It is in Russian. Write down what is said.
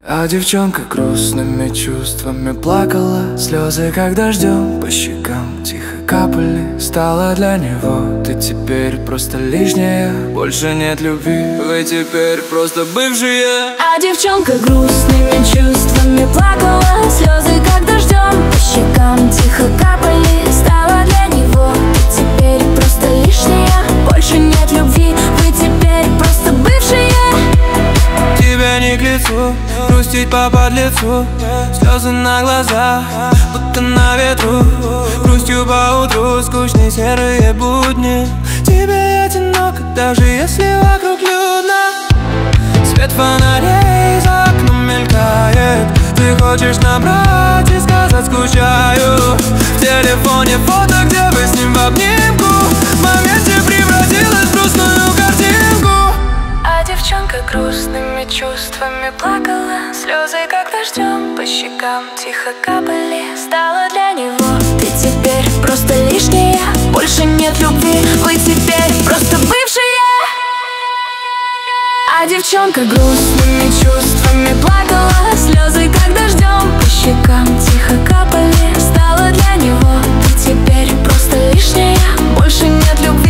А девчонка грустными чувствами плакала. Слезы, как дождем, по щекам тихо капали. Стала для него ты теперь просто лишняя. Больше нет любви, вы теперь просто бывшие. А девчонка грустными чувствами плакала. Слезы, как дождем, по щекам тихо капали. Стала для него ты теперь просто лишняя. Больше нет любви, вы теперь просто бывшие. Тебе не к лицу грустить по подлецу. Слезы на глазах, будто на ветру. Грустью по утру, скучные серые будни. Тебе одиноко, даже если вокруг людно. Свет фонарей за окном мелькает. Ты хочешь набрать и сказать скучаю. В телефоне фото, где вы с ним в обнимку. В моменте превратилась в грустную картинку. А девчонка грустными чувствами плакала. Слезы, как дождем, по щекам тихо капали. Стала для него ты теперь просто лишняя. Больше нет любви, вы теперь просто бывшие. А девчонка грустными чувствами плакала. Слезы, как дождем, по щекам тихо капали. Стала для него ты теперь просто лишняя. Больше нет любви.